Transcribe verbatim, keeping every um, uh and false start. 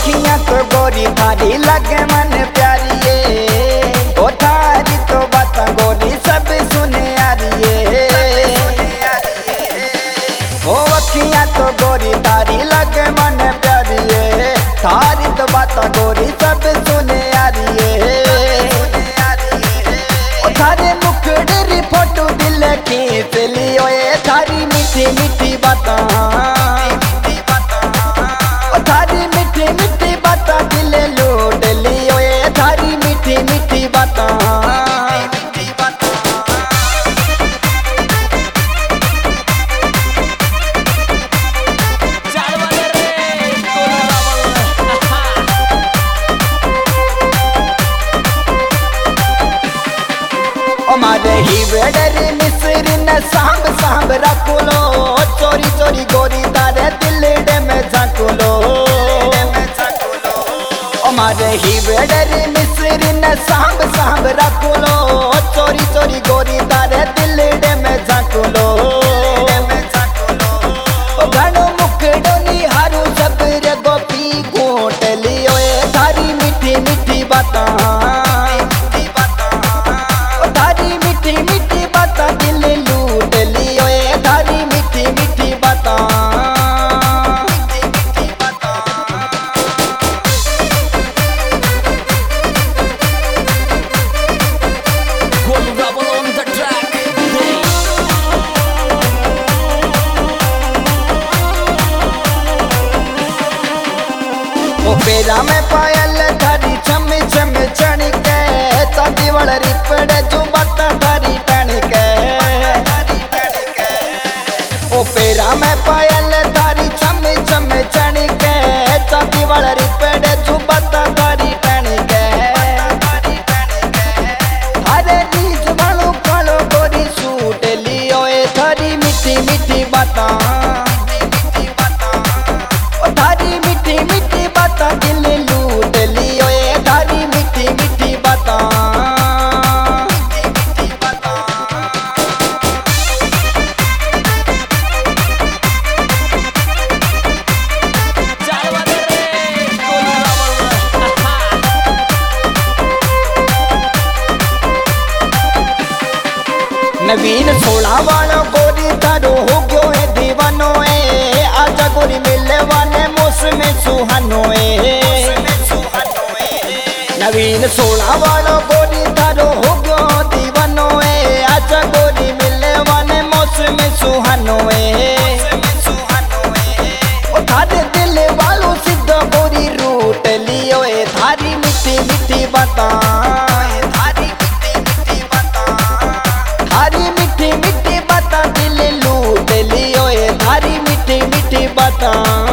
अखियां तो गोरी थारी लगे मन प्यारी ये, ओ थारी तो बात गोरी सब सुने आ रही है। ओ अखियां तो गोरी थारी लगे मन प्यारी ये, थारी तो बात गोरी सब सुने आ रही है। ओ थारे मुखड़े री फोटो दिल खींच लियो, थारी मीठी मीठी बात, थारी मीठी मीठी बाता दिल लूट लियो, थारी मीठी मीठी बाता। हमारे ही बेडरी मिस्री न सांब सांब रखो लो, चोरी चोरी गोरी तारे दिल में झाँको लो। हमारे ही बेडरी मिस्री न सांब सांब रखो लो, चोरी चोरी गोरी तारे दिल में झाँको लो। घणो मुखड़ो निहारू सब रे गोपी घोट लियो, थारी मीठी मीठी बाता, थारी मीठी मीठी बाता दिल लूट लियो, थारी मीठी मीठी बाता। ओ पेरा में पायल थारी छम छम चणके, चांदी वाला रिपड़े जो बाता थारी टणके। ओ पेरा में पायल थारी छम छम चणके, चांदी वाला रिपड़े जो बाता थारी टणके। थारे नीज वालो कालो गोरी सूट लियो, थारी मीठी मीठी बाता, थारी मीठी मीठी बाता दिल लूट लियो, थारी मीठी मीठी बाता। नवीन सोलह वाला गोरी तारो हो गयो है दीवानो है, आजा गोरी मिलने वाले मौसम सुहानो है। नवीन सोलह वाला गोरी तारो हो गयो दीवानो है, आजा गोरी मिलने वाले मौसम सुहानो है। ओ थारे दिल वालों सीधा गोरी रूट लियो, थारी मीठी मीठी बाता, थारी मीठी मीठी बाता दिल लूट लियो, थारी मीठी मीठी बाता।